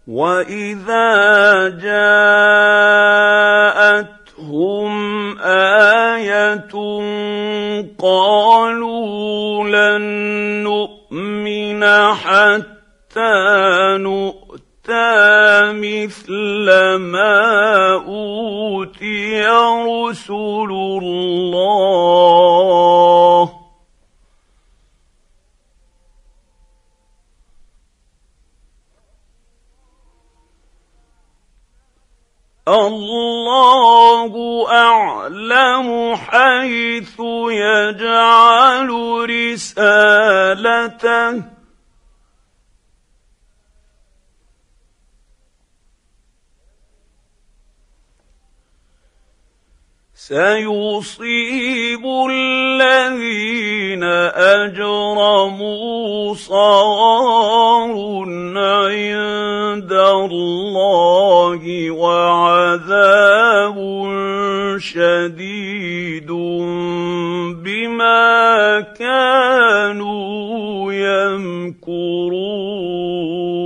وَإِذَا جَاءَتْهُمْ آيَةٌ قَالُوا لَن نُّؤْمِنَ حَتَّىٰ نُؤْتَىٰ مِثْلَ مَا أُوتِيَ رُسُلُ اللَّهِ ۘ اللَّهُ أَعْلَمُ حَيْثُ يَجْعَلُ رِسَالَتَهُ ۗ سَيُصِيبُ الَّذِينَ أَجْرَمُوا صَغَارٌ عِندَ اللَّهِ وَعَذَابٌ شَدِيدٌ بِمَا كَانُوا يَمْكُرُونَ.